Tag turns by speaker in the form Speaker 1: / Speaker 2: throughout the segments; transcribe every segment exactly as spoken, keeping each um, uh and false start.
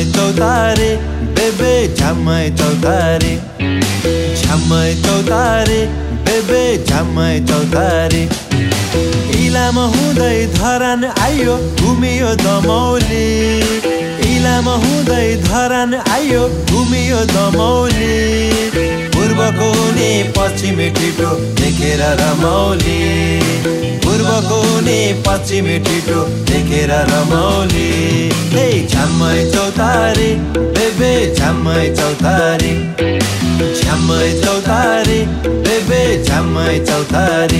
Speaker 1: चौतारे बेबे झ्याम्मै चौतारे झ्याम्मै चौतारे बेबे झ्याम्मै चौतारे इलाम हुँदै धरान आयो घुमियो दमौली इलाम हुँदै धरान आयो घुमियो दमौली पूर्वको नि पश्चिमी ठिटो देखेर रमौली पूर्वको नि पश्चिमी ठिटो देखेर रमौली हे झ्याम्मै चौतारे बेबे झ्याम्मै चौतारे झ्याम्मै चौतारे बेबे झ्याम्मै चौतारे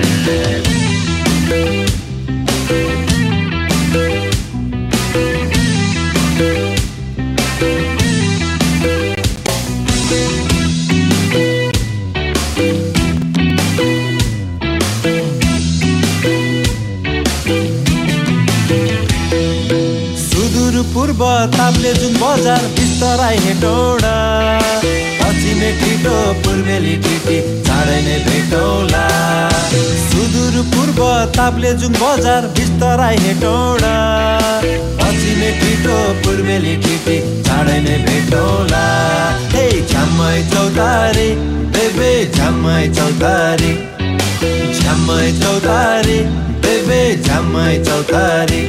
Speaker 1: पूर्व ताप्लेजुङ बजार बिस्तराई हेटौडा पश्चिमे ठिटो पूर्वेली ठिटी चाँडै नै भेटौला सुदूर पूर्व ताप्लेजुङ बजार बिस्तराई हेटौडा पश्चिमे ठिटो पूर्वेली ठिटी चाँडै नै भेटौला हे झ्याम्मै चौतारे बेबे झ्याम्मै चौतारे झ्याम्मै चौतारे बेबे झ्याम्मै चौतारे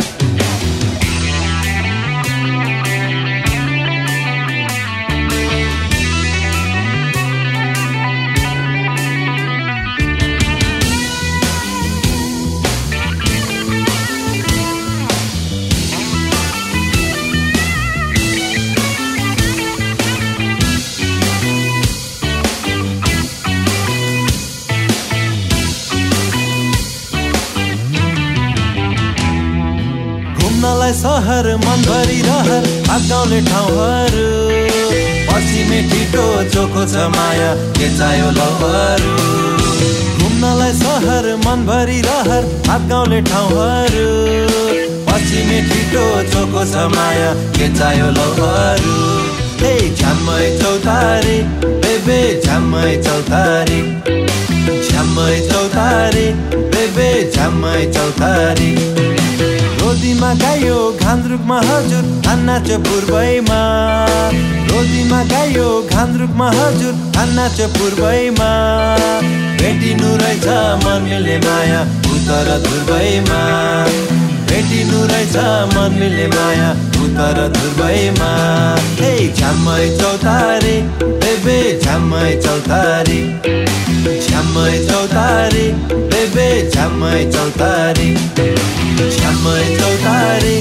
Speaker 1: घुम्नलाई सहर मनभरि रहर गाउँले ठाउँहरू पश्चिमे ठिटो चोखो छ माया के चाह्यो लौहरू घुम्नलाई सहर मनभरि रहर गाउँले ठाउँहरू पश्चिमे ठिटो चोखो छ माया के चाह्यो लौहरू हे झ्याम्मै चौतारे बेबे झ्याम्मै चौतारे झ्याम्मै चौतारे बेबे झ्याम्मै चौतारे रोदीमा गायो घान्द्रुकमा हजुर नाच्यो पूर्वैमा रोदीमा गायो घान्द्रुकमा हजुर नाच्यो पूर्वैमा भेटिनु रहेछ मन मिल्ने माया उत्तर ध्रुवैमा भेटिनु रहेछ मन मिल्ने माया उत्तर ध्रुवैमा हे झ्याम्मै चौतारे बेबे झ्याम्मै चौतारे झ्याम्मै चौतारे बेबे झ्याम्मै चौतारे झ्याम्मै चौतारे